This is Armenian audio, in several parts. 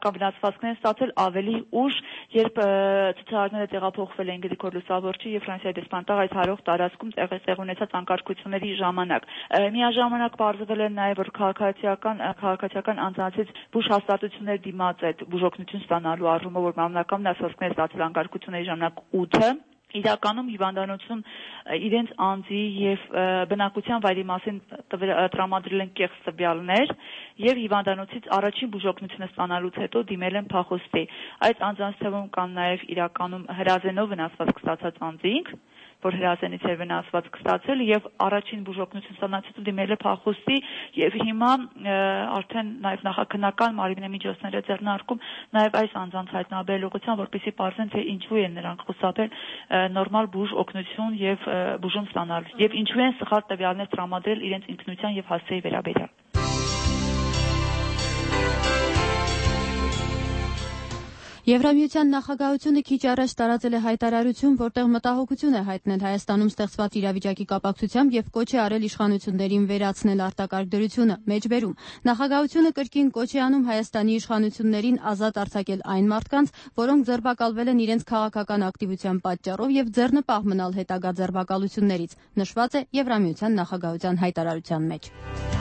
բնական վնասվածքներ են ստացել ավելի ուշ, երբ ցուցարարները տեղափոխվել են Գրիգոր Լուսավորչի եւ Ֆրանսիայի դեսպանատար այդ հարող տարածքում տեղի ունեցած անկարգությունների ժամանակ։ Միաժամանակ պարզվել է նաեւ, որ քաղաքացիական անձանցից բուժ հաստատություններ դիմաց այդ բուժօգնություն ստանալու առումով, որ մանրական վնասվածքներ ստացել անկարգությունների ժամանակ 8-ը իրականում հիվանդանոցում իրենց անձի եւ բնակության վայրի մասին տրամադրել են կեղծ տվյալներ եւ հիվանդանոցից առաջին բուժօգնությունը ստանալուց հետո դիմել են փախոստի։ Այդ անձանց թվում կան նաեւ իրականում հրազենով վնասվածք ստացած անձինք, որ հրազենից էր վնասվածք ստացել եւ առաջին բուժօգնություն ստանալուց հետո դիմել է փախոստի եւ հիմա արդեն նաեւ նախաքննական մարմինամիջոցներ է ձեռնարկում նաեւ այս անձանց հայտնաբերել ուղղությամբ, որպեսզի պարզեն թե ինչու են նրանք խուսափել նորմալ բուժ օգնություն եւ բուժում ստանալ եւ ինչու են սխալ տվյալներ տրամադրել իրենց ինքնության եւ հասցեի վերաբերյալ։ Եվրամիության նախագահությունը քիչ առաջ տարածել է հայտարարություն, որտեղ մտահոգություն է հայտնել Հայաստանում ստեղծված իրավիճակի կապակցությամբ եւ կոչ է արել իշխանություններին վերացնել արտակարգ դրությունը։ Մեջբերում նախագահությունը կրկին կոչ է անում Հայաստանի իշխանություններին ազատ արձակել այն մարդկանց, որոնք ձերբակալվել են իրենց քաղաքական ակտիվության պատճառով եւ ձեռնպահ մնալ հետագա ձերբակալություններից, նշված է Եվրամիության նախագահության հայտարարության մեջ։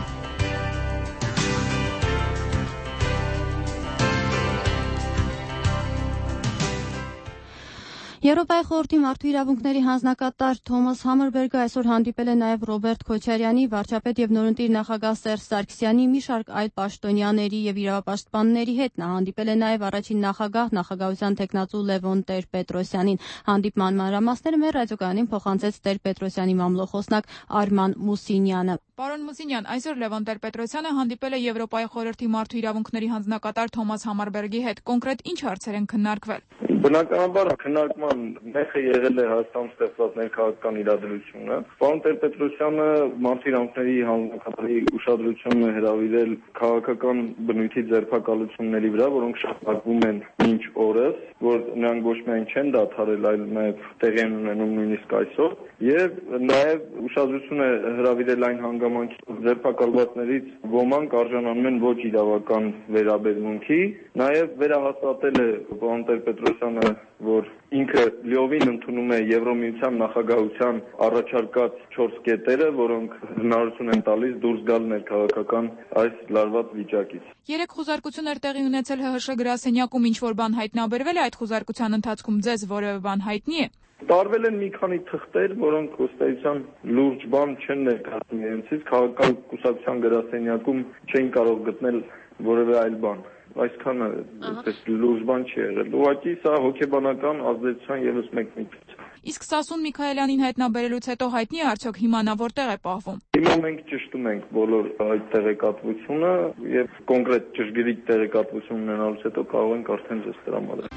Եվրոպայի խորհրդի մարդու իրավունքների հանձնակատար Թոմաս Համերբերգը այսօր հանդիպել է նաև Ռոբերտ Քոչարյանի, վարչապետ եւ նորընտիր նախագահ Սերժ Սարգսյանի, մի շարք այլ պաշտոնյաների եւ իրավապաշտպանների հետ։ Նա հանդիպել է նաև առաջին նախագահության տեխնացու Լևոն Տեր-Պետրոսյանին։ Հանդիպման մանրամասները մեր ռադիոկայանին փոխանցեց Տեր-Պետրոսյանի մամլոխոսնակ Արման Մուսինյանը։ Պարոն Մուսինյան, այսօր Լևոն Տեր-Պետրոսյանը հանդիպել է Եվրոպայի խորհրդի մարդու իրավունքների հանձնակատար Թոմաս Համերբերգի հետ։ Կոնկրետ ինչ հարցեր են քննարկվել։ Բնականաբար քննարկման մեխը եղել է Հայաստանում ստեղծված ներքաղաքական իրադրությունը։ Պարոն Տեր-Պետրոսյանը մարդու իրավունքների հանձնակատարի ուշադրությունը հրավիրել քաղաքական բնույթի ձերբակալությունների վրա, որոնք շարունակվում են մինչ օրս, որ նրանք ոչ միայն չեն դադարել, այլ նաև տեղի են ունենում նույնիսկ այսօր, եւ նաև ուշադրություն է հրավիրել այն հանգամանքի, որ ձերբակալվածներից ոմանք արժանանում են ոչ իրավական վերաբերմունքի, նաև վերահաստատել է պարոն Տեր-Պետրոսյանը, որ ինքը լիովին ընդունում է Եվրոմիության նախագահության առաջարկած 4 կետերը, որոնք հնարավորություն են տալիս դուրս գալ ներքաղաքական այս լարված վիճակից։ Երեք խուզարկություն էր տեղի ունեցել ՀՀՇ գրասենյակում, ինչ որ բան հայտնաբերվել է այդ խուզարկության ընթացքում, ձեզ որևէ բան հայտնի է։ Տարվել են մի քանի թղթեր, որոնք ըստեյության լուրջ բան չեն ներկայացնում իրենցից, քաղաքական կուսակցության գրասենյակում չէին կարող գտնել որևէ այլ բան։ Այսքանը լուրջ բան չի եղել։ Ուղղակի սա հոգեբանական ազդեցության ևս մեկ միտք։ Իսկ Սասուն Միքայելյանին հայտնաբերելուց հետո հայտնի է արդյոք հիմա նա որտեղ է պահվում։ Հիմա մենք ճշտում ենք բոլոր այդ տեղեկատվությունը եւ կոնկրետ ճշգրիտ տեղեկատվություն ունենալուց հետո կարող ենք արդեն ձեզ տրամադրել։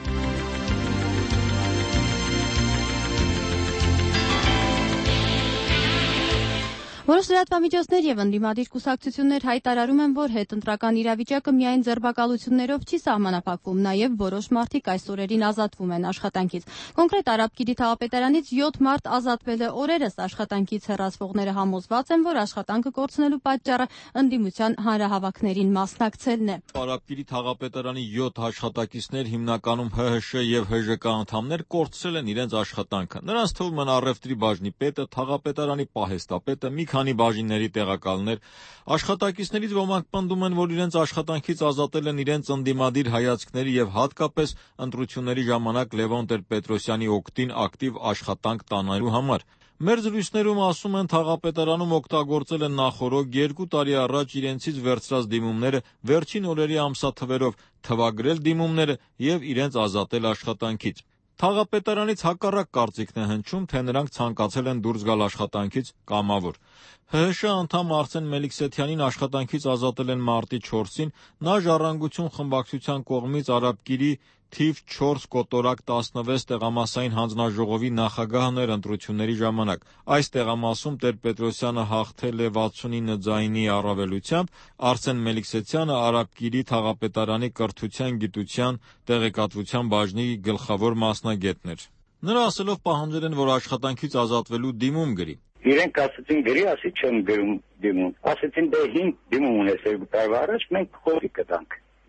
Որոշ լրատվամիջոցներ եւ ընդդիմադիր կուսակցություններ հայտարարում են, որ հետընտրական իրավիճակը միայն ձերբակալություններով չի սահմանափակվում, նաեւ որոշ մարդիկ այս օրերին ազատվում են աշխատանքից։ Կոնկրետ Արաբկիրի թաղապետարանից 7 մարդ ազատվել է օրերս, աշխատանքից հեռացվողները համոզված են, որ աշխատանքը կորցնելու պատճառը ընդդիմության հանրահավաքներին մասնակցելն է։ Արաբկիրի թաղապետարանի 7 աշխատակիցներ, հիմնականում ՀՀՇ եւ ՀԺԿ անդամներ, կորցրել են իրենց աշխատանքը։ Նրանց թվում են առևտրի բաժնի պետը, թաղապետարանի պահեստապետը, մի քանի բաժինների տեղակալներ։ Աշխատակիցներից ոմանք պնդում են, որ իրենց աշխատանքից ազատել են իրենց ընդդիմադիր հայացքների եւ հատկապես ընտրությունների ժամանակ Լևոն Տեր-Պետրոսյանի օգտին ակտիվ աշխատանք տանելու համար։ Մեր զրույցներում ասում են, թաղապետարանում օգտագործել են նախօրոք 2 տարի առաջ իրենցից վերցրած դիմումները, վերջին օրերի ամսաթվերով թվագրել դիմումները եւ իրենց ազատել աշխատանքից։ Թաղապետարանից հակառակ կարծիքն է հնչում, թե նրանք ցանկացել են դուրս գալ աշխատանքից կամավոր։ ՀՀՇ անդամ Արսեն Մելիքսեթյանին աշխատանքից ազատել են մարտի 4-ին, նա Ժառանգություն խմբակցության կողմից Արաբկիրի թիվ 4 կոտորակ 16 տեղամասային հանձնաժողովի նախագահն էր ընտրությունների ժամանակ։ Այս տեղամասում Տեր-Պետրոսյանը հաղթել է 69 ձայնի առավելությամբ, Արսեն Մելիքսեթյանը Արաբկիրի թաղապետարանի կրթության, գիտության, տեղեկատվության բաժնի գլխավոր մասնագետն էր։ Նրա ասելով պահանջել են, որ աշխատանքից ազատվելու դիմում գրի։ Իրենք ասացին գրի, ասի չեմ գրում դիմում։ Ասացին դե 5 դիմում ունես 2 տարի առաջ, մենք խորի կտանք։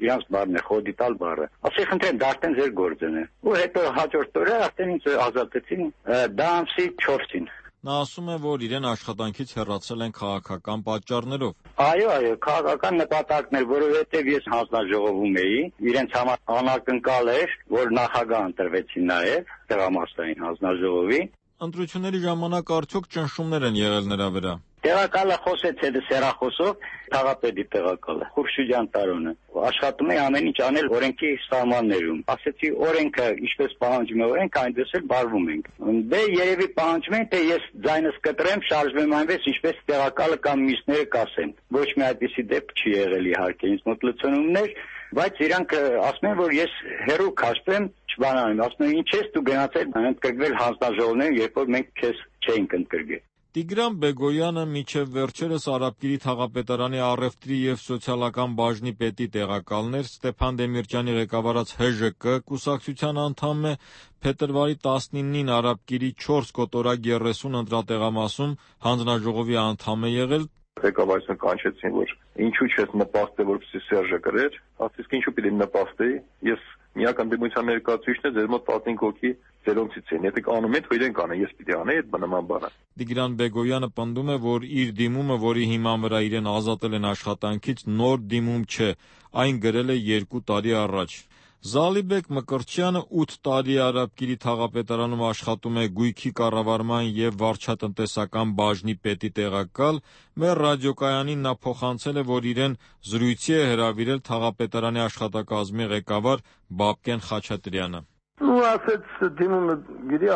իրանց բառն է, խոդիտալ բառը։ Ասի խնդրեմ, դա արդեն ձեր գործն է։ Ու հետո հաջորդ օրը արդեն ինձ ազատեցին դա ամսի 4-ին։ Նա ասում է, որ իրեն աշխատանքից հեռացել են քաղաքական պատճառներով։ Այո, քաղաքական նպատակներ, որովհետև ես հանձնաժողովում էի, իրենց համար անակնկալ էր, որ նախագահ ընտրվեցին նաև տեղամասային հանձնաժողովի։ Ընտրությունների ժամանակ արդյոք ճնշումներ են եղել նրա վրա։ Տեղակալը խոսեց հետը սեռախոսով, թաղապետի տեղակալը, Խուրշիդյան Տարոնը։ Աշխատում է ամեն ինչ անել օրենքի սահմաններում։ Ասեցի օրենքը ինչպես պահանջում է օրենքը, այնպես էլ բարվում ենք։ Դե երևի պահանջում են, թե ես ձայնս կտրեմ, շարժվեմ այնպես, ինչպես տեղակալը կամ մյուսները կասեն։ Ոչ մի այդպիսի դեպք չի եղել իհարկե ինձ մոտ լցոնումներ, բայց իրանք ասում են, որ ես հերո քաշվեմ, չբանանեմ։ Ասում են, ինչ ես դու գնացել ընդգրկվել հանձնաժողովներում, երբ որ մենք քեզ չէինք ընդգրկել։ Տիգրան Բեգոյանը մինչև վերջերս Արաբկիրի թաղապետարանի առևտրի և սոցիալական բաժնի պետի տեղակալն էր, Ստեփան Դեմիրճյանի ղեկավարած ՀԺԿ կուսակցության անդամ է, փետրվարի 19-ին Արաբկիրի 4 կոտորակ 30 ընտրատեղամասում հանձնաժողովի անդամ է եղել։ Ղեկավարությունը կանչեցին, որ ինչու չես նպաստել, որպեսզի Սերժը գրեր, ասես ինչու պիտի նպաստեի, ես միակ ընդդիմության ներկայացուցիչն է, ձեր մոտ 15 հոգի ձերոնցից են, եթե անում են, թող իրենք անեն, ես պիտի անեի այդ նման բանը։ Տիգրան Բեգոյանը պնդում է, որ իր դիմումը, որի հիման վրա իրեն ազատել են աշխատանքից, նոր դիմում չէ, այն գրել է 2 տարի առաջ։ Զալիբեկ Մկրտչյանը 8 տարի Արաբկիրի թաղապետարանում աշխատում է գույքի կառավարման և վարչատնտեսական բաժնի պետի տեղակալ, մեր ռադիոկայանին նա փոխանցել է, որ իրեն զրույցի է հրավիրել թաղապետարանի աշխատակազմի ղեկավար Բաբկեն Խաչատրյանը։ Ու ասեց դիմումը գիրի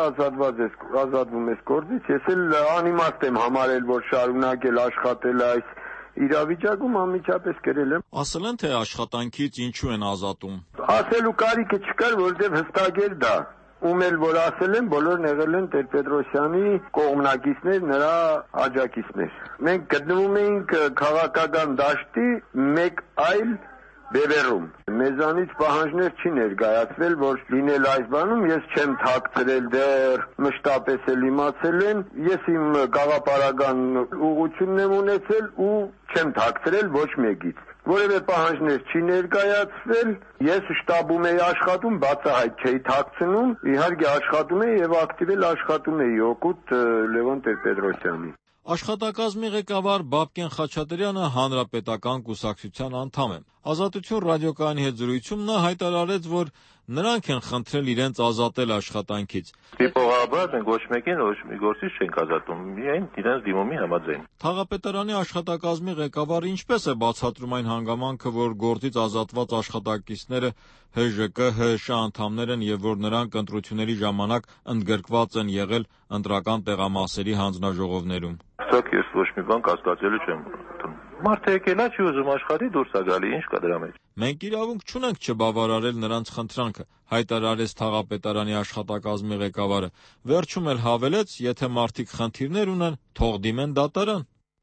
ազատվում ես գործից, ես էլ անիմաստ եմ համարել, որ շարունակել աշխատել այս իրավիճակում անմիջապես գրել եմ։ Ասել են, թե աշխատանքից ինչու են ազատում։ Ասելու կարիքը չկար, որովհետև հստակ էր դա։ Ում էլ որ ասել են, բոլորն եղել են Տեր-Պետրոսյանի կողմնակիցներ, նրա աջակիցներ։ Մենք գտնվում էինք քաղաքական դաշտի մեկ այլ բևեռում։ Մեզանից պահանջներ չի ներկայացվել, որ լինել այս բանում, ես չեմ թաքցրել դեռ, մշտապես էլ իմացել են, ես իմ գաղափարական ուղղությունն եմ ունեցել ու չեմ թաքցրել ոչ մեկից։ Որևէ պահանջներ չի ներկայացվել, ես շտաբում էի աշխատում, բացահայտ չէի թաքցնում, իհարկե աշխատում էի եւ ակտիվ էլ աշխատում էի օգուտ Լևոն Տեր-Պետրոսյանի։ Աշխատակազմի ղեկավար Բաբկեն Խաչատրյանը հանրապետական կուսակցության անդամ է։ Ազատություն ռադիոկայանի հետ զրույցում նա հայտարարեց, որ նրանք են խնդրել իրենց ազատել աշխատանքից։ Տիպողաբար մենք ոչ մեկին ոչ մի գործից չենք ազատում, միայն իրենց դիմումի համաձայն։ Թաղապետարանի աշխատակազմի ղեկավարը ինչպես է բացատրում այն հանգամանքը, որ գործից ազատված աշխատակիցները ՀԺԿ, ՀՀՇ անդամներ են եւ որ նրանք ընտրությունների ժամանակ ընդգրկված են եղել ընտրական տեղամասերի հանձնաժողովներում։ Սա ես ոչ մի բան կասկածելու չեմ։ Մարդը եկել է, չի ուզում աշխատի, դուրս է գալի, ինչ կա դրա մեջ։ Մենք իրավունք չունենք չբավարարել նրանց խնդրանքը, հայտարարեց թաղապետարանի աշխատակազմի ղեկավարը։ Վերջում էլ հավելեց, եթե մարդիկ խնդիրներ ունեն, թող դիմեն դատարան։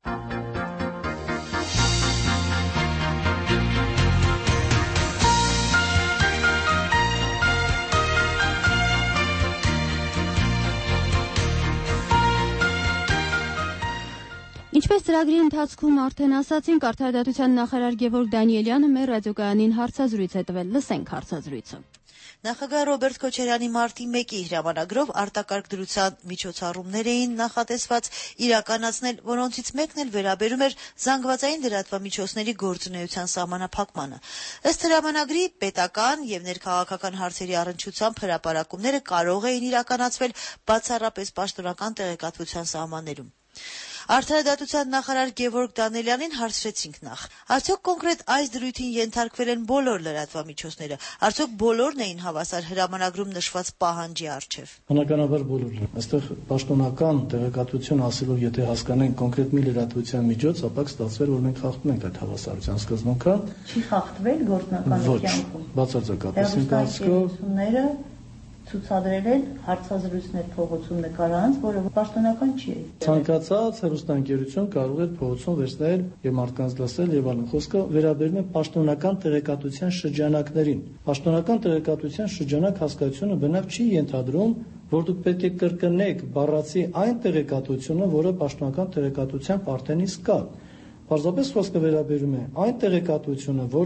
Ինչպես ծրագրի ընթացքում արդեն ասացինք, Արդարադատության նախարար Գևորգ Դանիելյանը մեր ռադիոկայանին հարցազրույց է տվել։ Լսենք հարցազրույցը։ Նախագահ Ռոբերտ Քոչարյանի մարտի 1-ի հրամանագրով արտակարգ դրության միջոցառումներ էին նախատեսված իրականացնել, որոնցից մեկն էլ վերաբերում էր զանգվածային լրատվամիջոցների գործունեության սահմանափակմանը։ Ըստ հրամանագրի, պետական եւ ներքաղաքական հարցերի առնչությամբ հրապարակումները կարող էին իրականացվել բացառապես պաշտոնական տեղեկատվության սահմաններում։ Արդարադատության նախարար Գևորգ Դանիելյանին հարցրեցինք նախ. Արդյոք կոնկրետ այս դրույթին ենթարկվել են բոլոր լրատվամիջոցները, արդյոք բոլորն էին հավասար հրամանագրում նշված պահանջի առջև։ Բնականաբար բոլորն։ Այստեղ պաշտոնական տեղեկատվություն ասելով, եթե հասկանենք կոնկրետ մի լրատվության միջոց, ապա կստացվեր, որ մենք խախտում ենք այդ հավասարության սկզբունքը։ Չի խախտվել գործնական կյանքում։ Բացարձակապես ընթացքով ցուցադրել են հարցազրույցներ փողոցում նկարանց, որը պաշտոնական չի։ Ցանկացած հեռուստաընկերություն կարող է փողոցում վերցնել եւ մարդկանց լսել եւ այլն։ Խոսքը վերաբերում է պաշտոնական տեղեկատվության շրջանակներին։ Պաշտոնական տեղեկատվության շրջանակ հասկացությունը բնավ չի ենթադրում, որ դուք պետք է կրկնեք բառացի այն տեղեկատվությունը, որը պաշտոնական տեղեկատվության արդեն իսկ կա։ Պարզապես խոսքը վերաբերում է այն տեղեկատվությունը, որը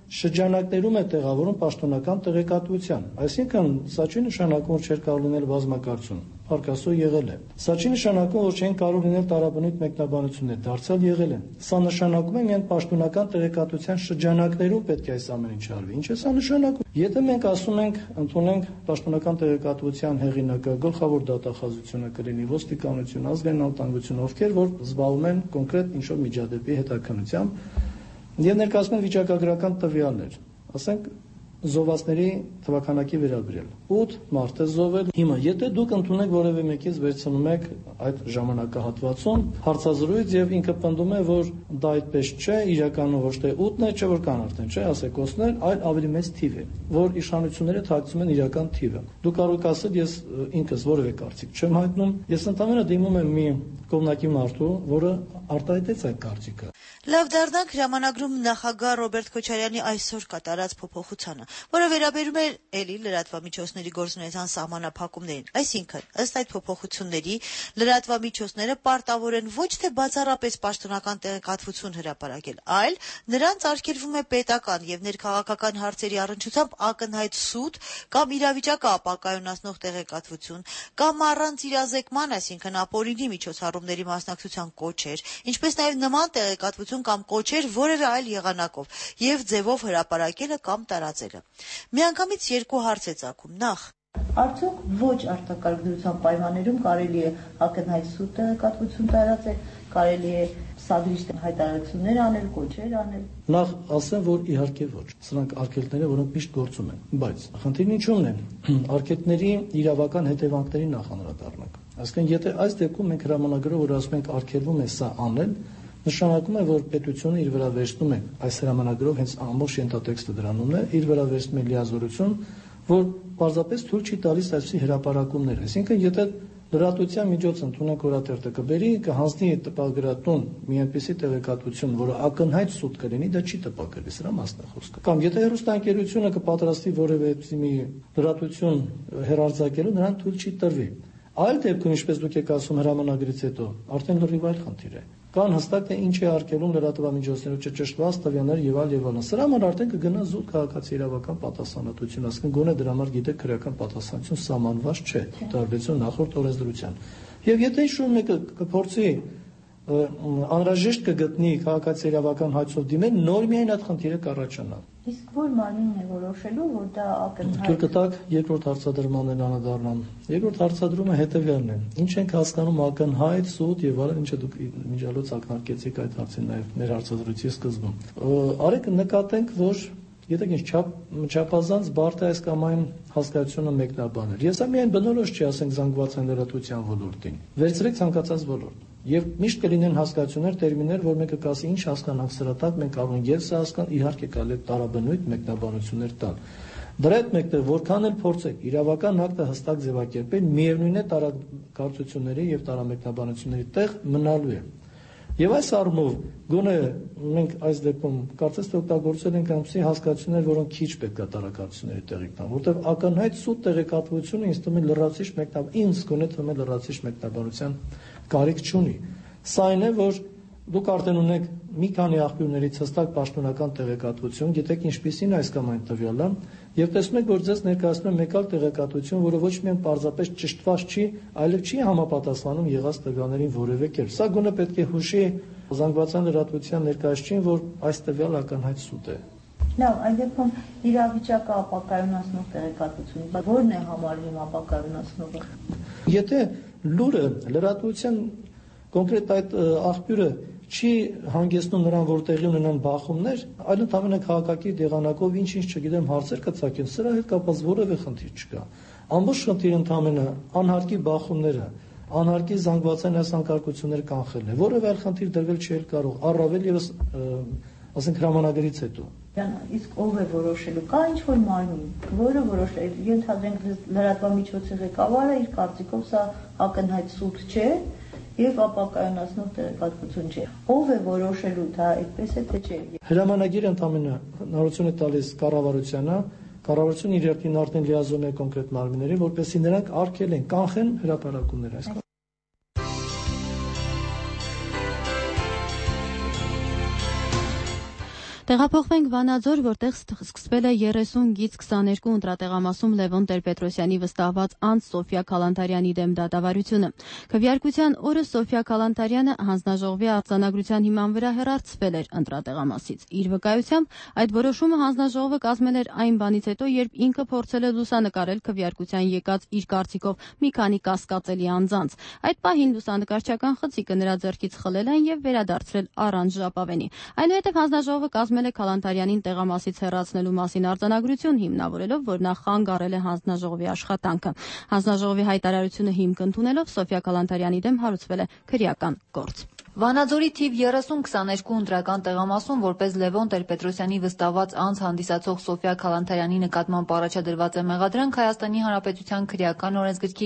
շրջանակներում է տեղավորում պաշտոնական տեղեկատվության։ Այսինքն, սա չի նշանակում, որ չէր կարող լինել բազմակարծություն, արկասո եղել է։ Սա չի նշանակում, որ չեն կարող լինել տարաբնույթ մեկնաբանություններ, դարձյալ եղել են։ Սա նշանակում է միայն պաշտոնական տեղեկատվության շրջանակներում պետք է այս ամեն ինչը արվի։ Ինչ է սա նշանակում։ Եթե մենք ասում ենք, ընդունենք պաշտոնական տեղեկատվության հեղինակը, գլխավոր դատախազությունը կլինի ոստիկանություն, ազգային անվտանգություն, ովքեր որ զբաղվում են կոնկրետ ինչ-որ միջադեպի հետաքննությամբ եւ ներկայացնում են վիճակագրական տվյալներ, ասենք զոհվածների թվականակի վերաբերյալ 8 մարդ է զոհվել։ Հիմա եթե դուք ընդունեք որևէ մեկից վերցնում եք այդ ժամանակահատվածում հարցազրույց եւ ինքը պնդում է, որ դա այդպես չէ, իրականում ոչ թե 8-ն է, չէ որ կան արդեն, չէ, ասեկոսներ, այլ ավելի մեծ թիվ է, որ իշխանությունները թաքցում են իրական թիվը։ Դուք կարող եք ասել, ես ինքս որևէ կարծիք չեմ հայտնում, ես ընդհանրապես դիմում եմ մի կողմնակի մարդու, որը արտահայտեց այդ կարծիքը։ Լավ, դառնանք հրամանագրում նախագահ Ռոբերտ Քոչարյանի այսօր կատարած փոփոխությանը, որը վերաբերում է էլի լրատվամիջոցների գործունեության սահմանափակումներին։ Այսինքն, ըստ այդ փոփոխությունների, լրատվամիջոցները պարտավոր են ոչ թե բացառապես պաշտոնական տեղեկատվություն հրապարակել, այլ նրանց արգելվում է պետական եւ ներքաղաքական հարցերի առնչությամբ ակնհայտ սուտ կամ իրավիճակը ապակայունացնող տեղեկատվություն, կամ առանց իրազեկման, այսինքն ապօրինի միջոցառումների մասնակցության կոչեր, ինչպես նաեւ նման տեղեկատվություն կամ կոչեր որևէ այլ եղանակով եւ ձևով հրապարակելը կամ տարածելը։ Միանգամից երկու հարց է ծագում. նախ, արդյոք ոչ արտակարգ դրության պայմաններում կարելի է ակնհայտ սուտ տեղեկատվություն տարածել, կարելի է սադրիչ հայտարարություններ անել, կոչեր անել։ Նախ ասեմ, որ իհարկե ոչ։ Սրանք արգելքներ են, որոնք միշտ գործում են, բայց խնդիրն ինչու՞մն է։ Արգելքների իրավական հետևանքների նախ անդրադառնանք։ Այսինքն, եթե այս դեպքում մենք հրամանագրով որ ասում ենք արգելվում է սա անել, նշանակում է, որ պետությունը իր վրա վերցնում է այս հրամանագրով հենց ամբողջ ենթատեքստը դրանումն է, իր վրա վերցնում է լիազորություն, որ պարզապես թույլ չի տալիս այսպիսի հրապարակումներ։ Այսինքն, եթե լրատվության միջոց ընդունենք օրաթերթը կբերի, կհանձնի տպագրատուն մի այնպիսի տեղեկատվություն, որը ակնհայտ սուտ կլինի, դա չի տպագրվի, սրա մասն է խոսքը։ Կամ եթե հեռուստաընկերությունը կպատրաստի որևէ մի լրատվություն հեռարձակելու, նրան թույլ չի տրվի։ Այլ դեպքում, ինչպես դուք եք ասում հրամանագրից հետո, արդեն լրիվ այլ խնդիր է։ Կան հստակ թե ինչ է արգելում լրատվամիջոցներով չճշտված տվյալներ եւ այլն։ Սրա համար արդեն կգնա զուտ քաղաքացիական պատասխանատվություն, ասենք գոնե դրա համար գիտեք քրեական պատասխանատվություն սահմանված չէ, տարբերություն նախորդ օրենսդրության։ Եվ եթե ինչ-որ մեկը կփորձի անհրաժեշտ կգտնի քաղաքացիական հայցով դիմել, նոր միայն այդ խնդիրը կառաջանա։ Իսկ որ մարմինն է որոշելու, որ դա ակնհայտ։ Թույլ կտակ երկրորդ հարցադրմանն անդրադառնամ։ Երկրորդ հարցադրումը հետևյալն է. ինչ ենք հասկանում ակնհայտ, սուտ եւ այլն, ինչը դուք միջալոց ակնարկեցիք այդ հարցին նաեւ մեր հարցադրույցի սկզբում։ Արեք նկատենք, որ եթե չափազանց բարդ է այս կամ այն հասկացությունը մեկնաբանել։ Ես միայն բնորոշ չի ասենք զանգվածային լրատվության ոլորտին։ Վերցրեք ցանկացած ոլորտ։ Եվ միշտ կլինեն հասկացություններ, տերմիններ, որ մեկը կասի ինչ հասկանանք սրա տակ, մենք կարող ենք եւ սա հասկանալ, իհարկե կարելի է տարաբնույթ մեկնաբանություններ տալ։ Դրա հետ մեկտեղ որքան էլ փորձեք իրավական ակտը հստակ ձևակերպել, միևնույն է տարակարծությունների եւ տարամեկնաբանությունների տեղ մնալու է։ Եվ այս առումով գոնե մենք այս դեպքում կարծես թե օգտագործել ենք այնպիսի հասկացություններ, որոնք քիչ պետք է տարակարծությունների տեղի տան, որտեղ ակնհայտ սուտ տեղեկատվությունը ինձ թվում է լրացիչ ինձ գոնե թվում է լրացիչ մեկնաբանության կարիք չունի։ Սա այն է, որ դուք արդեն ունեք մի քանի աղբյուրներից հստակ պաշտոնական տեղեկատվություն, գիտեք ինչպիսին այս կամ այն տվյալը, եւ տեսնում եք, որ ձեզ ներկայացնում է մեկ այլ տեղեկատվություն, որը ոչ միայն պարզապես ճշտված չի, այլև չի համապատասխանում եղած տվյալներին որևէ կերպ։ Սա գոնե պետք է հուշի զանգվածային լրատվության ներկայացուցիչին, որ այս տվյալը ակնհայտ սուտ է։ Լավ, այդ դեպքում իրավիճակը ապակայունացնող տեղեկատվություն, ո՞րն է համարվում ապակայունացնողը։ Եթե լուրը լրատվության կոնկրետ այդ աղբյուրը չի հանգեցնում նրան, որ տեղի ունենան բախումներ, այլ ընդհանրապես քաղաքակիրթ եղանակով ինչ-ինչ չգիտեմ հարցեր կծագեն, սրա հետ կապված որևէ խնդիր չկա։ Ամբողջ խնդիրը ընդհանրապես անհարկի բախումները, անհարկի զանգվածային այս անկարգությունները կանխելն է։ Որևէ այլ խնդիր դրվել չի կարող, առավել եւս ասենք հրամանագրից հետո։ Իսկ ով է որոշելու, կա ինչ-որ մարմին, որը որոշել, ենթադրենք լրատվամիջոցի ղեկավարը իր կարծիքով սա ակնհայտ սուտ չէ եւ ապակայունացնող տեղեկատվություն չէ։ Ով է որոշելու, դա այդպես է թե չէ։ Հրամանագիրը ընդհանրապես հնարավորություն է տալիս կառավարությանը, կառավարությունը իր երթին արդեն լիազորում է կոնկրետ մարմիններին, որպեսզի նրանք արգելեն, կանխեն հրապարակումները, այսինքն Տեղափոխվենք Վանաձոր, որտեղ սկսվել է 30 գիծ 22 ընտրատեղամասում Լևոն Տեր-Պետրոսյանի վստահված անձ Սոֆիա Քալանթարյանի դեմ դատավարությունը։ Քվեարկության օրը Սոֆիա Քալանթարյանը հանձնաժողովի արձանագրության հիման վրա հեռացվել էր ընտրատեղամասից։ Իր վկայությամբ այդ որոշումը հանձնաժողովը կազմել էր այն բանից հետո, երբ ինքը փորձել է լուսանկարել քվեարկության եկած իր կարծիքով մի քանի կասկածելի անձանց։ Այդ պահին լուսանկարչական խցիկը նրա ձեռքից խլել են եւ վերադարձրել առանց ժապավենի։ Այնուհետև հանձնաժողովը կազմել է Քալանթարյանին տեղամասից հեռացնելու մասին արձանագրություն, հիմնավորելով, որ նա խանգարել է հանձնաժողովի աշխատանքը։ Հանձնաժողովի հայտարարությունը հիմք ընդունելով Սոֆիա Քալանթարյանի դեմ հարուցվել է քրեական գործ։ Վանաձորի թիվ 30-22 ընտրական տեղամասում որպես Լևոն Տեր-Պետրոսյանի վստահված անձ հանդիսացող Սոֆիա Քալանթարյանի նկատմամբ առաջադրված է մեղադրանք Հայաստանի Հանրապետության քրեական օրենսգրքի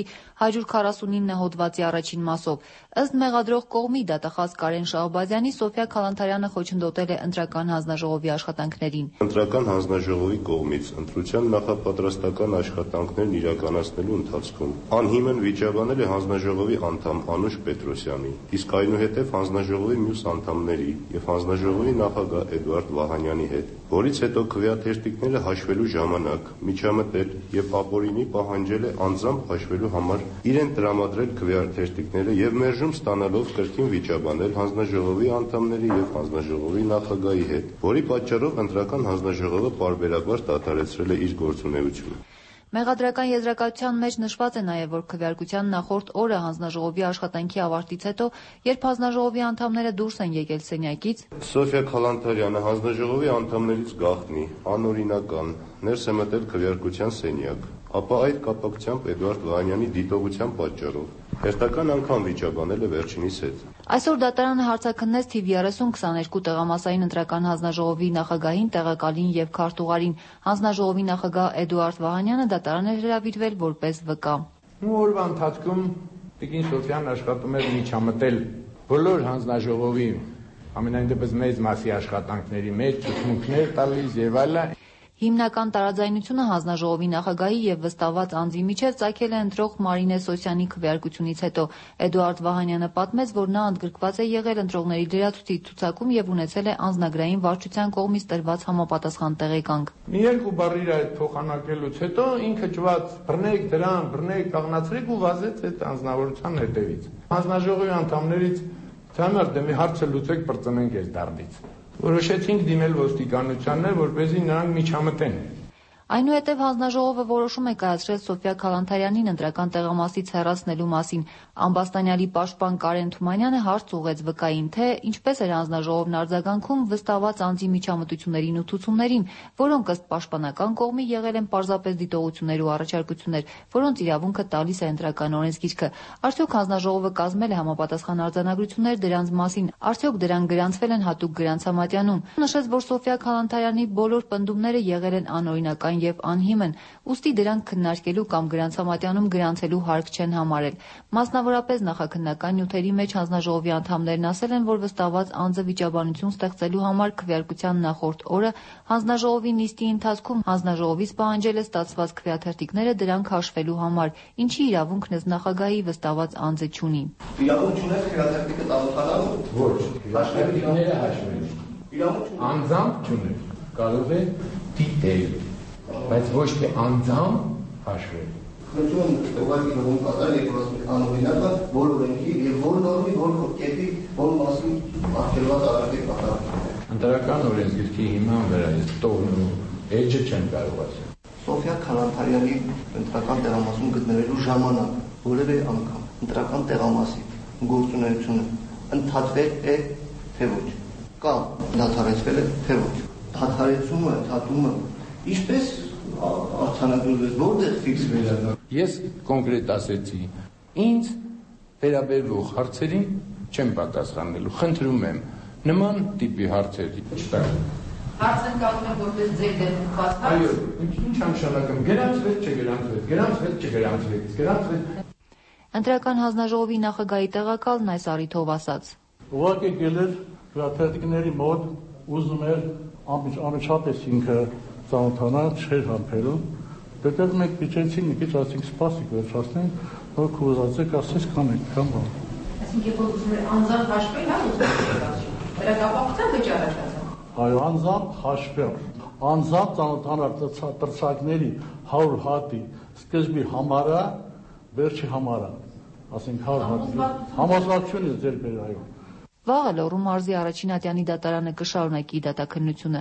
149 հոդվածի առաջին մասով։ Ըստ մեղադրող կողմի դատախազ Կարեն Շահբազյանի Սոֆիա Քալանթարյանը խոչընդոտել է ընտրական հանձնաժողովի աշխատանքներին։ Ընտրական հանձնաժողովի կողմից ընտրության նախապատրաստական աշխատանքներն իրականացնելու ընթացքում անհիմն վիճաբանել է հանձնաժողովի անդամ Անուշ Պետրոսյանի, իսկ այնուհետև հանձնաժողովի մյուս անդամների եւ հանձնաժողովի նախագահ Էդվարդ Վահանյանի հետ, որից հետո քվեաթերթիկները հաշվելու ժամանակ միջամտել եւ ապօրինի պահանջել է անձամբ հաշվելու համար իրեն տրամադրել քվեաթերթիկները եւ մերժում ստանալով կրկին վիճաբանել հանձնաժողովի անդամների եւ հանձնաժողովի նախագահի հետ, որի պատճառով ընտրական հանձնաժողովը պարբերաբար դադարեցրել է իր գործունեությունը։ Մեղադրական եզրակացության մեջ նշված է նաև, որ քվեարկության նախորդ օրը հանձնաժողովի աշխատանքի ավարտից հետո, երբ հանձնաժողովի անդամները դուրս են եկել սենյակից, Սոֆիա Քալանթարյանը հանձնաժողովի անդամներից գաղտնի, անօրինական, ներս է մտել քվեարկության սենյակ, ապա այդ կապակցությամբ Էդվարդ Վահանյանի դիտողության պատճառով հերթական անգամ վիճաբանել է վերջինիս հետ։ Այսօր դատարանը հարցաքննեց թիվ 30-22 տեղամասային ընտրական հանձնաժողովի նախագահին, տեղակալին եւ քարտուղարին։ Հանձնաժողովի նախագահ Էդուարդ Վահանյանը դատարան էր հրավիրվել որպես վկա։ Օրվա ընթացքում Տիկին Սոֆիան աշխատում էր միջամտել բոլոր հանձնաժողովի ամենայն դեպս մեծ մասի աշխատանքների մեջ, ցուցմունքներ տալիս եւ այլն։ Հիմնական տարաձայնությունը հանձնաժողովի նախագահի եւ վստահված անձի միջև ծագել է ընտրող Մարինե Սոսյանի քվեարկությունից հետո։ Էդուարդ Վահանյանը պատմեց, որ նա ընդգրկված է եղել ընտրողների լրացուցիչ ցուցակում եւ ունեցել է անձնագրային վարչության կողմից տրված համապատասխան տեղեկանք։ Մի երկու բառեր այդ փոխանակելուց հետո ինքը ճված բռնեք դրան, բռնեք, կաղնացրեք ու վազեց այդ անձնավորության հետևից։ Հանձնաժողովի անդամներից ցամարդ դեմի հարցը լուծեք, բրծնենք այս դարդից։ Որոշեցինք դիմել ոստիկանությաններ, որպեսզի նրանք միջամտեն։ Այնուհետև հանձնաժողովը որոշում է կայացրել Սոֆիա Քալանթարյանին ընտրական տեղամասից հեռացնելու մասին։ Ամբաստանյալի պաշտպան Կարեն Թումանյանը հարց ուղղեց վկային, թե ինչպես էր հանձնաժողովն արձագանքում վստահված անձի միջամտություններին ու ցուցումներին, որոնք ըստ պաշտպանական կողմի եղել են պարզապես դիտողություններ ու առաջարկություններ, որոնց իրավունքը տալիս է ընտրական օրենսգիրքը։ Արդյոք հանձնաժողովը կազմել է համապատասխան արձանագրություններ դրանց մասին, արդյոք դրանք գրանցվել են հատուկ գրանցամատյանում։ Նշեց, որ Սոֆիա Քալանթարյանի բոլոր պնդումները եղել են անօրինական եւ անհիմն, ուստի դրանք քննարկելու կամ գրանցամատյանում գրանցելու հարկ չեն համարել։ Մասնավորապես նախաքննական նյութերի մեջ հանձնաժողովի անդամներն ասել են, որ վստահված անձը վիճաբանություն ստեղծելու համար քվեարկության նախորդ օրը հանձնաժողովի նիստի ընթացքում հանձնաժողովից պահանջել է ստացված քվեաթերթիկները դրանք հաշվելու համար, ինչի իրավունքն ըստ նախագահի վստահված անձը չունի։ Իրավունք չունես քվեաթերթիկը տալու ոչ, հաշվելիքները հաշվելու։ Իրավունք անձամբ չունես, կարող է դիտել, բայց ոչ թե անձամբ հաշվել։ Խնդրում եմ ուղղակի նորմալ կատարել եւ ասում անօրինակը որ օրենքի եւ որ նորմի որ կետի որ մասի արգելված արարքի կատարում։ Ընտրական օրենսգիրքի հիման վրա այս տողն ու էջը չեն կարող ասել։ Սոֆիա Քալանթարյանի ընտրական տեղամասում գտնվելու ժամանակ որևէ անգամ ընտրական տեղամասի գործունեությունը ընդհատվել է թե ոչ կամ դադարեցվել է թե ոչ։ Դադարեցումը, ընդհատումը ինչպես արձանագրվեց, որտեղ ֆիքսվել է։ Ես կոնկրետ ասեցի, ինձ վերաբերվող հարցերին չեմ պատասխանելու, խնդրում եմ նման տիպի հարցերի չտալ։ Հարց ընկալում եմ որպես ձեր դեմ ուղղված։ Այո, ինչ նշանակում, գրանցվեց, չգրանցվեց, գրանցվեց, չգրանցվեց, գրանցվեց։ Ընտրական հանձնաժողովի նախագահի տեղակալն այս առիթով ասաց. Ուղղակի գելեր քվեաթերթիկների մոտ ուզում էր անմիջապես ինքը ծանոթանալ, չէր համբերում, դեռ մենք պիչեցին մի քիչ ասենք սպասիկ վերջացնենք, որ կուզածեք ասես կանենք, կամ բան։ Այսինքն երբ ուզում էր անձամբ հաշվել, հա, ուզում էր դրա կապակցությամբ վճարած։ Այո, անձամբ հաշվել, անձամբ ծանոթանալ տրցակների 100 հատի սկզբի համարը, վերջի համարը, ասենք 100 հատի համոզվածությունը ձեր բեր, այո։ Վաղը Լոռու մարզի առաջին ատյանի դատարանը կշարունակի դատաքննությունը։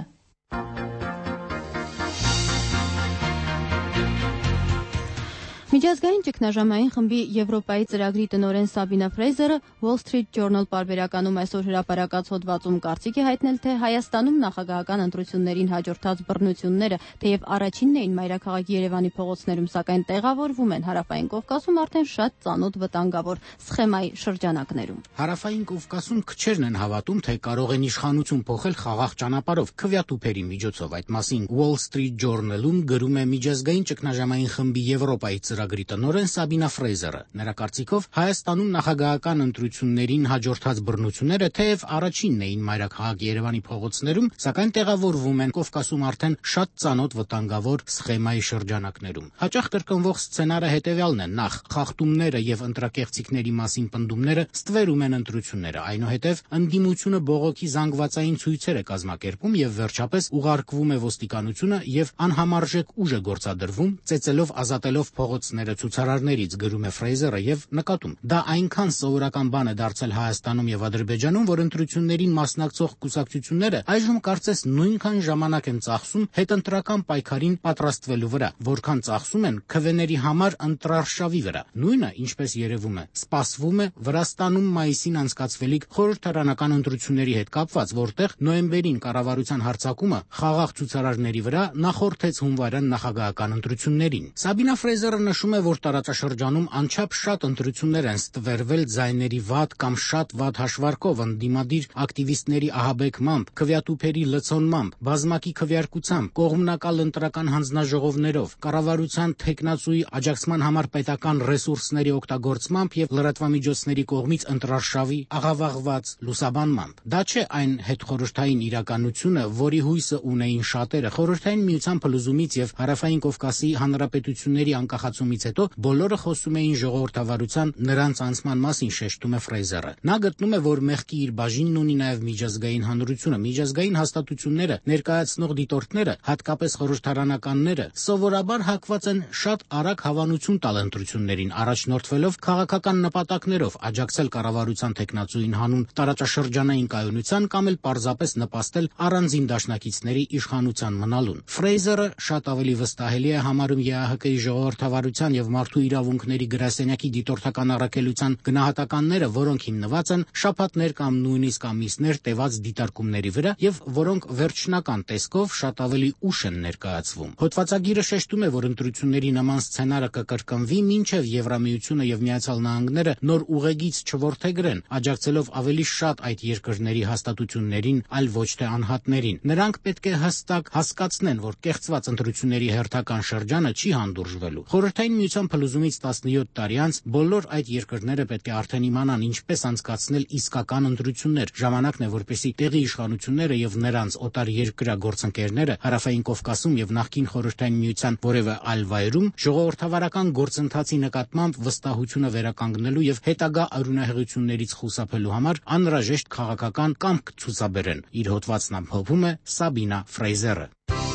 Միջազգային ճգնաժամային խմբի Եվրոպայի ծրագրի տնօրեն Սաբինա Ֆրեյզերը Wall Street Journal պարբերականում այսօր հրապարակած հոդվածում կարծիք է հայտնել, թե Հայաստանում նախագահական ընտրություններին հաջորդած բռնությունները թեև առաջինն էին մայրաքաղաք Երևանի փողոցներում, սակայն տեղավորվում են Հարավային Կովկասում արդեն շատ ծանոթ վտանգավոր սխեմայի շրջանակներում։ Հարավային Կովկասում քչերն են հավատում, թե կարող են իշխանություն փոխել խաղաղ ճանապարհով, քվյատուփերի միջոցով։ Այդ մասին Wall Street Journal-ում գրում է միջազգային ճգնաժամային խմբի Եվրոպայի ծրագրի տնօրեն Սաբինա Ֆրեյզերը։ Նրա կարծիքով Հայաստանում նախագահական ընտրություններին հաջորդած բռնությունները թեև առաջինն էին մայրաքաղաք Երևանի փողոցներում, սակայն տեղավորվում են Կովկասում արդեն շատ ծանոթ վտանգավոր սխեմայի շրջանակներում։ Հաճախ կրկնվող սցենարը հետևյալն է. նախ խախտումները եւ ընտրակեղծիքների մասին պնդումները ստվերում են ընտրությունները, այնուհետև ընդդիմությունը բողոքի զանգվածային ցույցեր է կազմակերպում եւ վերջապես ուղարկվում է ոստիկանությունը եւ անհամարժեք ուժ է գործադրվում, ծեծելով ազատելով փողոցները ցուցարարներից, գրում է Ֆրեյզերը եւ նկատում. դա այնքան սովորական բան է դարձել Հայաստանում եւ Ադրբեջանում, որ ընտրություններին մասնակցող կուսակցությունները այժմ կարծես նույնքան ժամանակ են ծախսում հետընտրական պայքարին պատրաստվելու վրա, որքան ծախսում են քվեների համար ընտրարշավի վրա։ Նույնը, ինչպես երևում է, սպասվում է Վրաստանում մայիսին անցկացվելիք խորհրդարանական ընտրությունների հետ կապված, որտեղ նոյեմբերին կառավարության հարձակումը խաղաղ ցուցարարների վրա նախորդեց հունվարյան նախագահական ընտրություններին։ Սաբինա Ֆրեյզերը նշում է, որ տարածաշրջանում անչափ շատ ընտրություններ են ստվերվել ձայների վատ կամ շատ վատ հաշվարկով, ընդդիմադիր ակտիվիստների ահաբեկմամբ, քվյատուփերի լցոնմամբ, բազմակի քվեարկությամբ, կողմնակալ ընտրական հանձնաժողովներով, կառավարության թեկնածուի աջակցման համար պետական ռեսուրսների օգտագործմամբ եւ լրատվամիջոցների կողմից ընտրարշավի աղավաղված լուսաբանմամբ։ Դա չէ այն հետխորհրդային իրականությունը, որի հույսը ունեին շատերը։ Խորհրդային միության փլուզումից եւ Հարավային Կովկասի հանրապետությունների անկախացումից հետո բոլորը խոսում էին ժողովրդավարության նրանց անցման մասին, շեշտում է Ֆրեյզերը։ Նա գտնում է, որ մեղքի իր բաժինն ունի նաև միջազգային հանրությունը, միջազգային հաստատությունները, ներկայացնող դիտորդները, հատկապես խորհրդարանականները, սովորաբար հակված են շատ արագ հավանություն տալ ընտրություններին, առաջնորդվելով քաղաքական նպատակներով, աջակցել կառավարության թեկնածուին հանուն տարածաշրջանային կայունության կամ էլ պարզապես նպաստել առանձին դաշնակիցների իշխանության մնալուն։ Ֆրեյզերը շատ ավելի վստահելի է համարում ԵԱՀԿ-ի ժողովրդավարության եւ մարդու իրավունքների գրասենյակի դիտորդական առաքելության գնահատականները, որոնք հիմնված են շաբաթներ կամ նույնիսկ ամիսներ տևած դիտարկումների վրա եւ որոնք վերջնական տեսքով շատ ավելի ուշ են ներկայացվում։ Հոդվածագիրը շեշտում է, որ ընտրությունների նման սցենարը կկրկնվի, մինչեւ Եվրամիությունը եւ Միացյալ Նահանգները նոր ուղեգիծ չորթեգրեն, աջակցելով ավելի շատ այդ երկրների հաստատություններին, այլ ոչ թե անհատներին։ Նրանք պետք է հստակ հասկացնեն, որ կեղծված ընտրությունների հերթական շրջանը չի հանդուրժվելու։ Խորհրդային միության փլուզումից 17 տարի անց բոլոր այդ երկրները պետք է արդեն իմանան ինչպես անցկացնել իսկական ընտրություններ։ Ժամանակն է, որպեսզի տեղի իշխանությունները եւ նրանց օտարերկրյա գործընկերները Հարավային Կովկասում եւ նախկին Խորհրդային միության որևէ այլ վայրում ժողովրդավարական գործընթացի նկատմամբ վստահությունը վերականգնելու եւ հետագա արյունահեղություններից խուսափելու համար անհրաժեշտ քաղաքական կամք ցուցաբերեն։ Իր հոդվածն ամփոփում է Սաբինա Ֆրեյզերը։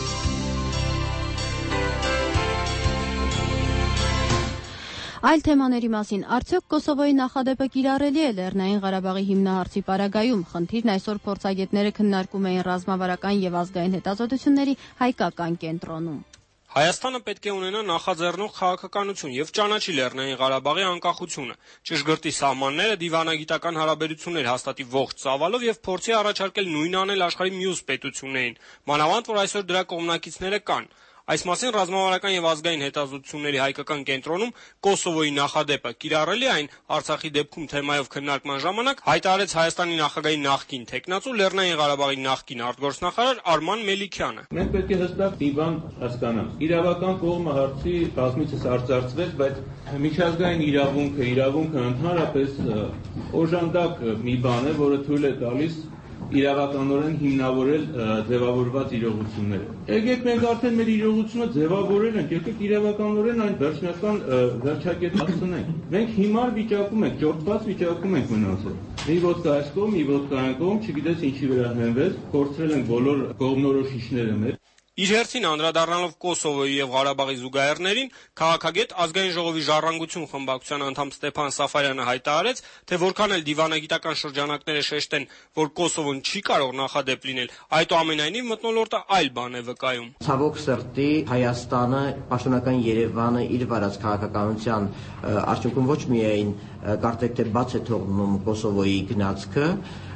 Այլ թեմաների մասին, արդյոք Կոսովոյի նախադեպը կիրառելի է Լեռնային Ղարաբաղի հիմնահարցի պարագայում։ Խնդիրն այսօր փորձագետները քննարկում էին ռազմավարական եւ ազգային հետազոտությունների հայկական կենտրոնում։ Հայաստանը պետք է ունենա նախաձեռնող քաղաքականություն եւ ճանաչի Լեռնային Ղարաբաղի անկախությունը, ճշգրտի սահմանները, դիվանագիտական հարաբերություններ հաստատի ողջ ծավալով եւ փորձի առաջարկել նույնն անել աշխարհի մյուս պետություններին, մանավանդ որ այսօր դրա կողմնակիցները կան։ Այս մասին ռազմավարական եւ ազգային հետազոտությունների հայկական կենտրոնում Կոսովոյի նախադեպը կիրառելի այն Արցախի դեպքում թեմայով քննարկման ժամանակ հայտարարեց Հայաստանի նախագահի նախկին թեկնածու Լեռնային Ղարաբաղի նախկին արտգործնախարար Արման Մելիքյանը։ Մենք պետք է հստակ մի բան հասկանանք։ Իրավական կողմը հարցի բազմիցս արծարծվեց, բայց միջազգային իրավունքը ընդհանրապես օժանդակ մի բան է, որը թույլ է տալիս իրավականորեն հիմնավորել ձևավորված իրողությունները։ Եկեք մենք արդեն մեր իրողությունը ձևավորել ենք, եկեք իրավականորեն այն վերջնական վերջակետ հասցնենք։ Մենք հիմար վիճակում ենք, ճորտված վիճակում ենք մնացել։ Մի ոտկա այս կողմ, մի ոտկա այն կողմ, չգիտես ինչի վրա հենվեց, փորձել ենք բոլոր կողմնորոշիչները մեր։ Իր հերթին անդրադառնալով Կոսովոյի եւ Ղարաբաղի զուգահեռներին, քաղաքագետ Ազգային ժողովի Ժառանգություն խմբակցության անդամ Ստեփան Սաֆարյանը հայտարարեց, թե որքան էլ դիվանագիտական շրջանակները շեշտեն, որ Կոսովոն չի կարող նախադեպ լինել, այդուամենայնիվ մթնոլորտը այլ բան է վկայում։ Ցավոք սրտի Հայաստանը, պաշտոնական Երևանը իր վարած քաղաքականության արդյունքում ոչ միայն կարծեք թե բաց է թողնում Կոսովոյի գնացքը,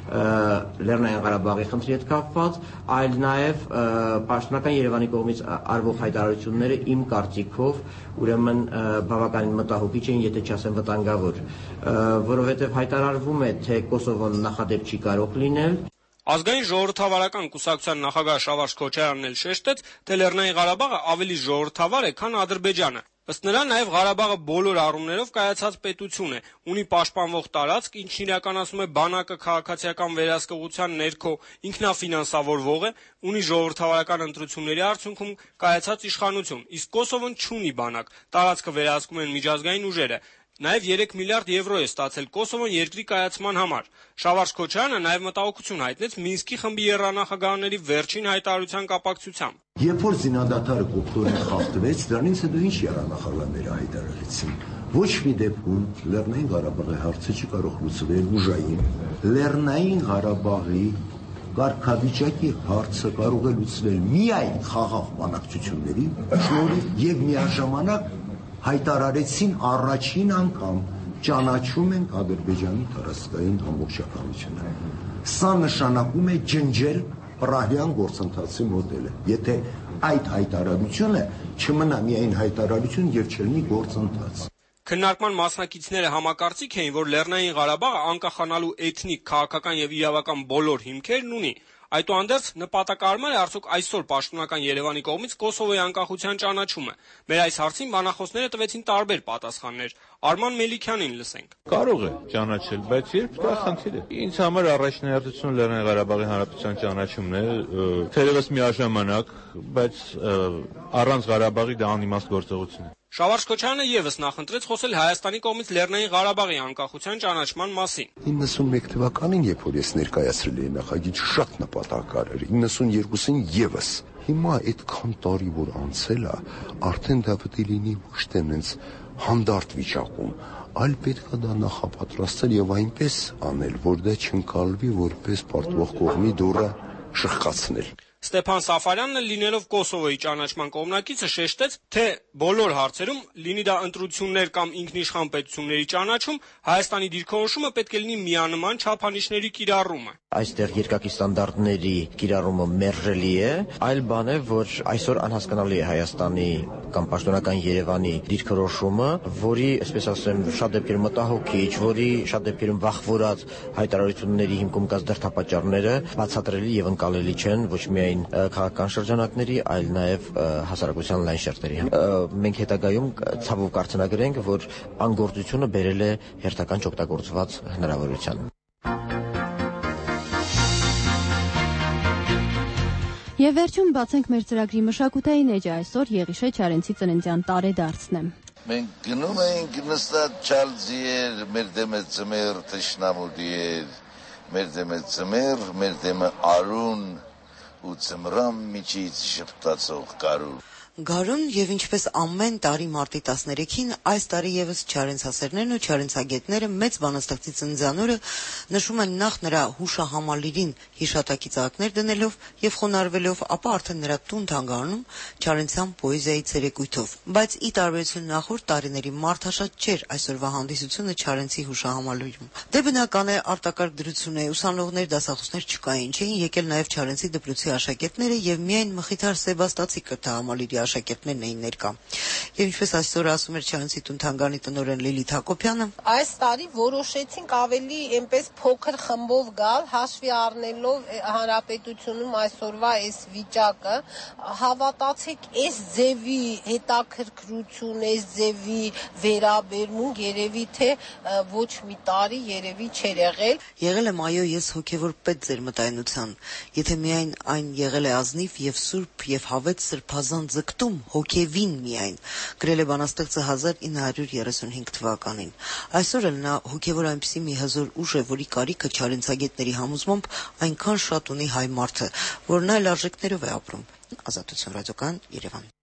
Լեռնային Ղարաբաղի խնդրի հետ կապված, այլ նաև պաշտոնական Երևանի կողմից արվող հայտարարությունները իմ կարծիքով ուրեմն բավականին մտահոգիչ են, եթե չասեմ վտանգավոր, որովհետև հայտարարվում է, թե Կոսովոն նախադեպ չի կարող լինել։ Ազգային ժողովրդավարական կուսակցության նախագահ Շավարշ Քոչարյանն էլ շեշտեց, թե Լեռնային Ղարաբաղը ավելի ժողովրդավար է, քան Ադրբեջանը։ Ըստ նրա, նաև Ղարաբաղը բոլոր առումներով կայացած պետություն է, ունի պաշտպանվող տարածք, ինչն իրականացնում է բանակը քաղաքացիական վերահսկողության ներքո, ինքնաֆինանսավորվող է, ունի ժողովրդավարական ընտրությունների արդյունքում կայացած իշխանություն, իսկ Կոսովոն չունի բանակ, տարածքը վերահսկում են միջազգային ուժերը։ Նաև 3 միլիարդ եվրո է ստացել Կոսովոն երկրի կայացման համար։ Շավարշ Քոչարյանը նաև մտահոգություն հայտնեց Մինսկի խմբի եռանախագահաների վերջին հայտարարության կապակցությամբ։ Երբ որ զինադատարը կոպտորեն խախտվեց, դրանից հետո ինչ եռանախագահները հայտարարեցին։ Ոչ մի դեպքում Լեռնային Ղարաբաղի հարցը չի կարող լուծվել ուժային։ Լեռնային Ղարաբաղի կարգավիճակի հարցը կարող է լուծվել միայն խաղաղ բանակցությունների շնորհիվ եւ միաժամանակ հայտարարեցին առաջին անգամ ճանաչում ենք Ադրբեջանի տարածքային ամբողջականությունը։ Սա նշանակում է ջնջել պրահյան գործընթացի մոդելը։ Եթե այդ հայտարարությունը չմնա միայն հայտարարություն եւ չլինի գործընթաց։ Քննարկման մասնակիցները համակարծիք էին, որ Լեռնային Ղարաբաղը անկախանալու էթնիկ, քաղաքական եւ իրավական բոլոր հիմքերն ունի։ Այդուհանդերձ նպատակարար է արդյոք այսօր պաշտոնական Երևանի կողմից Կոսովոյի անկախության ճանաչումը։ Մեր այս հարցին բանախոսները տվեցին տարբեր պատասխաններ։ Արման Մելիքյանին լսենք։ Կարող է ճանաչել, բայց երբ դա խնդիր է։ Ինձ համար առաջնահերթությունը Լեռնային Ղարաբաղի Հանրապետության ճանաչումն է, թերևս միաժամանակ, բայց առանց Ղարաբաղի դա անիմաստ գործողություն է։ Շավարշ Քոչարյանը եւս նախընտրեց խոսել Հայաստանի կողմից Լեռնային Ղարաբաղի անկախության ճանաչման մասին։ 91 թվականին, երբ որ ես ներկայացրել էի նախագիծ, շատ նպատակար էր, 92-ին եւս։ Հիմա այդքան տարի որ անցել է, արդեն դա պետք է լինի ոչ թե նենց հանդարտ վիճակում, այլ պետք է դա նախապատրաստել եւ այնպես անել, որ դա չընկալվի որպես պարտվող կողմի դուռը շղկացնել։ Ստեփան Սաֆարյանն լինելով Կոսովոյի ճանաչման կողմնակիցը շեշտեց, թե բոլոր հարցերում, լինի դա ընտրություններ կամ ինքնիշխան պետությունների ճանաչում, Հայաստանի դիրքորոշումը պետք է լինի միանման չափանիշների կիրառումը։ Այստեղ երկակի ստանդարտների կիրառումը մերժելի է, այլ բան է, որ այսօր անհասկանալի է Հայաստանի կամ պաշտոնական Երևանի դիրքորոշումը, որի, այսպես ասեմ, շատ դեպքերում մտահոգիչ, որի շատ դեպքերում վախվորած հայտարարությունների հիմքում կած դրդապատճառները բացատրելի եւ ընկալելի չեն ոչ միայն քաղաքական շրջանակների, այլ նաև հասարակության լայն շերտերի։ Մենք հետագայում ցավով կարձնագրենք, որ անգործությունը բերել է հերթական չօգտագործված հնարավորության։ Եվ վերջում բացենք մեր ծրագրի մշակութային էջը այսօր Եղիշե Չարենցի ծննդյան տարեդարձն է։ Մենք գնում էինք նստած չալձիեր, մեր դեմը ծմեր թշնամուդիեր, մեր դեմը ծմեր, մեր դեմը արուն ու ծմրամ միջից շպտացող կարուն։ Գարուն եւ ինչպես ամեն տարի մարտի 13-ին այս տարի եւս Չարենցասերներն ու Չարենցագետները մեծ բանաստեղծի ծննդյանօրը նշում են նախ նրա հուշահամալիրին հիշատակի ծաղիկներ դնելով եւ խոնարհվելով, ապա արդեն նրա տուն թանգարանում Չարենցյան պոեզիայի ցերեկույթով։ Բայց ի տարբերություն նախորդ տարիների մարդաշատ չէր այսօրվա հանդիսությունը Չարենցի հուշահամալիրում։ Դե բնական է արտակարգ դրություն է, ուսանողներ, դասախոսներ չկային, չէին եկել նաեւ Չարենցի դպրոցի աշակերտները եւ միայն Մխիթար Սեբաստացի կրթահամալիրի աշակերտներն էին ներկա։ Եվ ինչպես այսօր ասում էր Չանցի տուն-թանգարանի տնօրեն Լիլիթ Հակոբյանը, այս տարի որոշեցինք ավելի այնպես փոքր խմբով գալ, հաշվի առնելով հանրապետությունում այսօրվա այս վիճակը, հավատացեք, այս ձևի հետաքրքրություն, այս ձևի վերաբերմունք երևի թե ոչ մի տարի երևի չէր եղել։ Եղել եմ այո ես հոգևոր պետ ձեր մտայնության, եթե միայն այն եղել է ազնիվ եւ սուրբ եւ հավետ սրբազան ձգտում, հոգևին միայն, գրել է բանաստեղծը 1935 թվականին։ Այսօր էլ նա հոգևոր այնպիսի մի հզոր ուժ է, որի կարիքը չարենցագետների համոզմամբ այնքան շատ ունի հայ մարդը, որ նա այլ արժեքներով է ապրում։ Ազատություն ռադիոկայան, Երևան։